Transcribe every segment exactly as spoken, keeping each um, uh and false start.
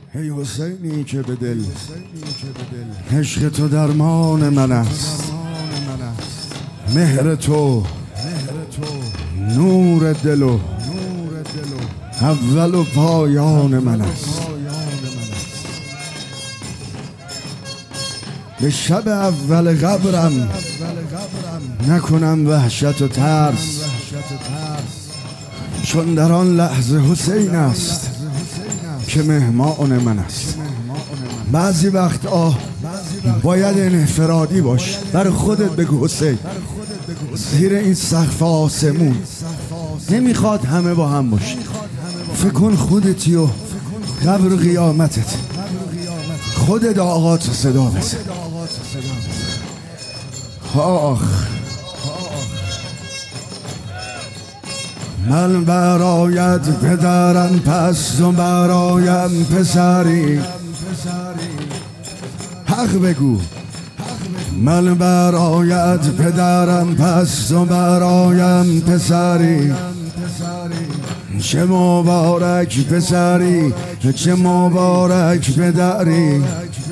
ای حسینی که به دل عشق تو درمان من است، مهر تو نور دل و اول و پایان من است. به شب اول قبرم نکنم وحشت و ترس، چون در آن لحظه حسین است که مهمان من است. بعضی وقت آه باید انفرادی باش، بر خودت بگو حسین زیر این سقف آسمون نمیخواد همه با هم باش. فکر کن خودتی و قبر قیامتت، خودت آقات صدا بزن. آخ من برایت پدرم پس و برایم پسری، حق بگو. من برایت پدرم پس و برایم پسری، چه مبارک پسری چه مبارک پدری.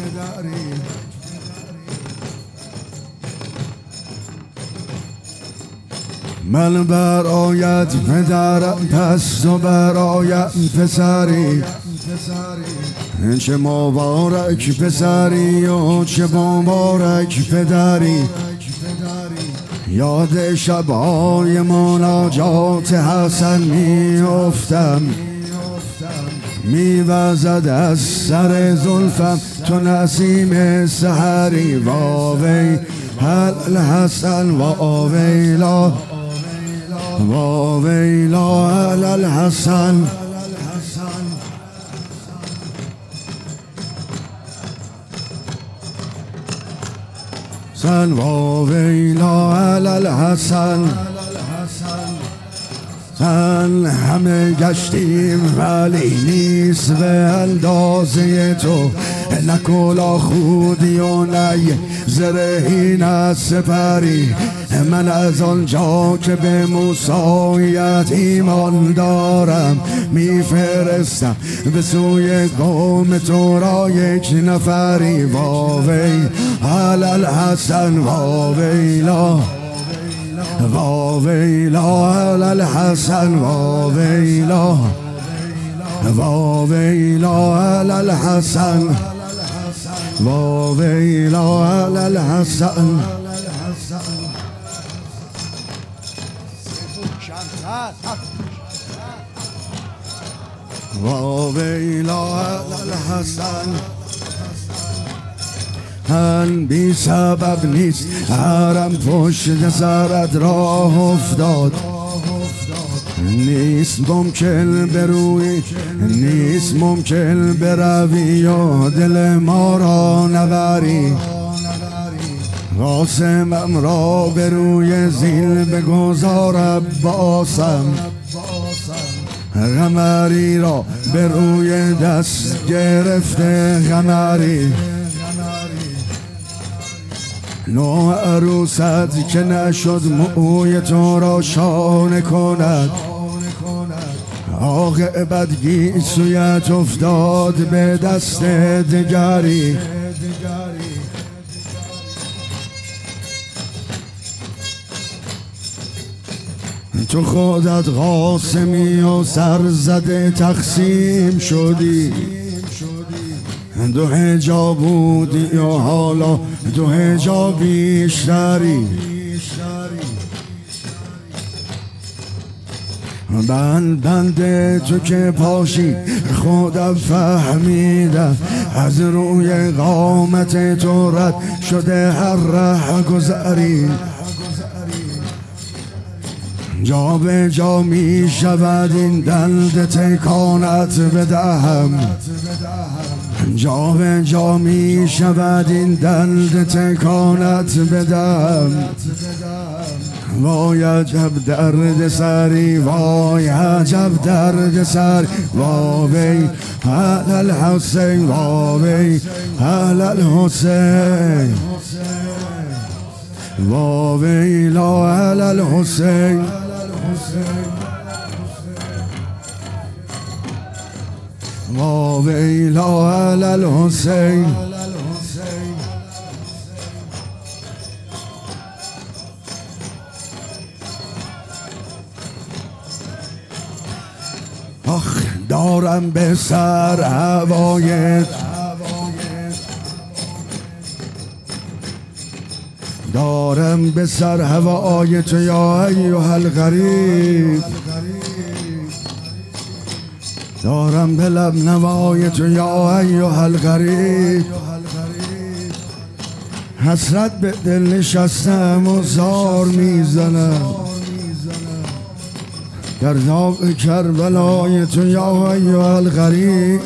من برایت پدرم پس و برایم پسری، چه مبارک پسری و چه مبارک پدری. یاد شب‌های مناجات حسن میافتم، میوزد از سر زلفم تو نسیم سحری. واوی هل حسن واویلا واویلا هل الحسن. سن واویلا هل الحسن. سن همه گشتیم ولی نیست به اندازه تو، نه کلاه خودی و نه زرهی نه سپری. من از آنجا که به موسیت ایمان دارم میفرستم به سوی قوم تو را یک نفری. واوی هل الحسن واویلا واویلا هل الحسن واویلا واویلا هل الحسن واویلا هل الحسن. واویلا هل الحسن. هن بی سبب نیست حرم پشت سرت راه افتاد، نیست ممکن بروی نیست ممکن بروی و دل ما را نبری. قاسمم را به روی زین بگذار عباسم، قمری را به روی دست گرفته قمری. نو عروست که نشد موی تو را شانه کند، عاقبت گیسویت افتاد به دست دگری. تو خودت قاسمی و سرزده تقسیم شدی، دو حجاب بودی و حالا دو حجاب بیشتری. بند بند تو که پاشی خودم فهمیدم، از روی قامت تو رد شده هر ره گذری. جا به جا می شود این دلد تکانت بدهم، جا به جا می شود این دلد تکانت بدهم. وای عجب درد سری وای عجب درد سری. واوی هل الحسین واوی هل الحسین واویلا هل الحسین. ما ویلا علی الحسین. آخ دارم به سر هوایت، دارم به سر هوای تو یا ایها الغریب، دارم به لب نوای تو یا ایها الغریب. حسرت به دل نشستم و زار میزنم در داغ کربلای تو یا ایها الغریب.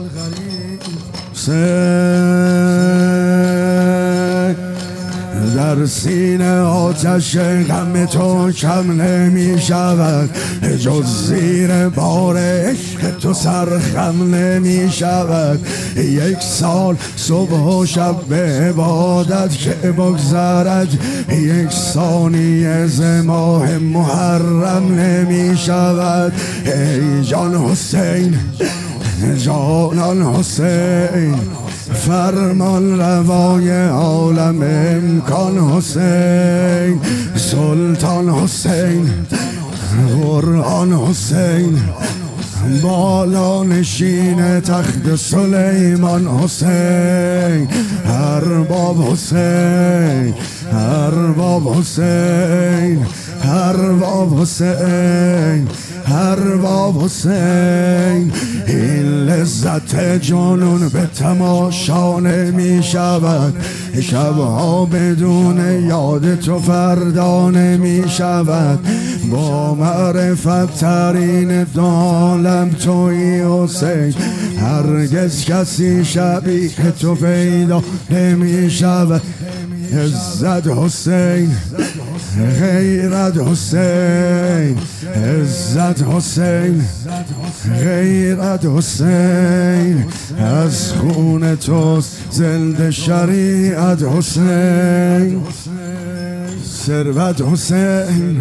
در سینه آتش غم تو کم نمی شود، جز زیر بار عشق تو سرخم نمی شود. یک سال صبح و شب به عبادت که بگذرد، یک ثانیه ز ماه محرم نمی شود. ای جان حسین، جانان حسین، فرمان روای عالم امکان حسین، سلطان حسین، قرآن حسین، بالا نشین تخت سلیمان حسین، ارباب حسین، ارباب حسین، ارباب حسین، ارباب حسین. این لذت جنون به تماشا نمی شود، شبها بدون یاد تو فردا نمی شود. با معرفت ترین دو عالم تویی حسین، هرگز کسی شبیه تو پیدا نمی شود. عزت حسین، غیرت حسین، عزت حسین، غیرت حسین، از خون توست زنده شریعت حسین. ثروت حسین،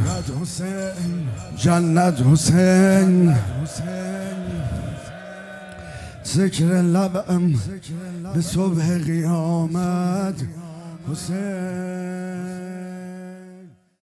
جنت حسین، ذکر لبم به صبح قیامت حسین.